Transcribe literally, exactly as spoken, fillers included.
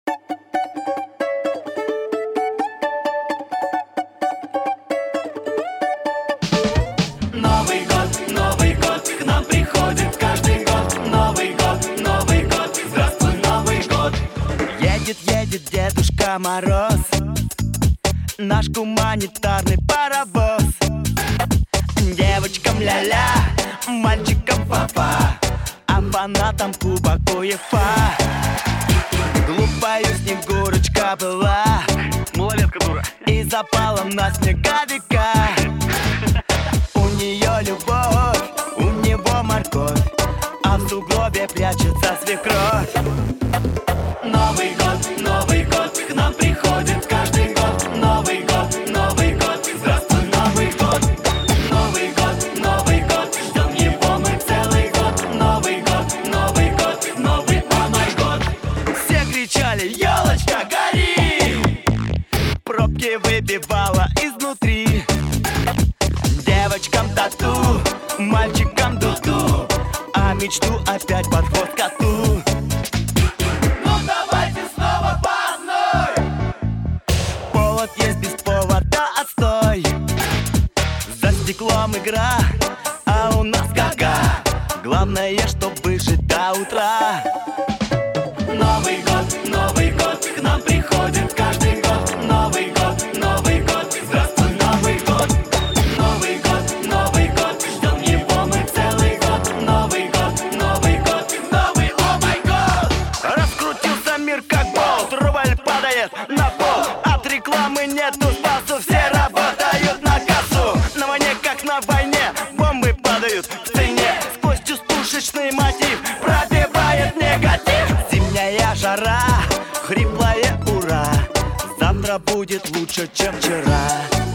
Новый год, Новый год, к нам приходит каждый год. Новый год, Новый год, здравствуй, Новый год. Едет, едет Дедушка Мороз, наш гуманитарный паровоз. Девочкам ля-ля, мальчикам папа, а фанатам кубок УЕФА. Глупая Снегурочка была, Малолетка дура. и запала на снеговика. У нее любовь, у него морковь, а в сугробе прячется свекровь. Новый год, Новый год, к нам приходит каждый год. Новый год, Новый год, здравствуй, Новый год. Новый год, Новый год, ждем его мы целый год. Новый год, Новый год, новый о май год. Все кричали: елочка, гори! Пробки выбивала изнутри. Девочкам тату, мальчикам дуду, а мечту опять под хвост коту. Ну давайте снова по одной. Повод есть без повода, отстой. За стеклом игра, а у нас гага. Главное, чтобы жить до утра. Новый год, Новый год, к нам приходит каждый год. Новый год, Новый год, здравствуй, Новый год. Новый год, Новый год, ждем его мы целый год. Новый год, Новый год, новый о май год. Раскрутился мир как болт, рубль падает на пол. От рекламы нету спасу, все работают на кассу. На войне, как на войне, бомбы падают в цене. Сквозь частушечный мотив пробивает негатив. Зимняя жара, хриплое ура, завтра будет лучше, чем вчера.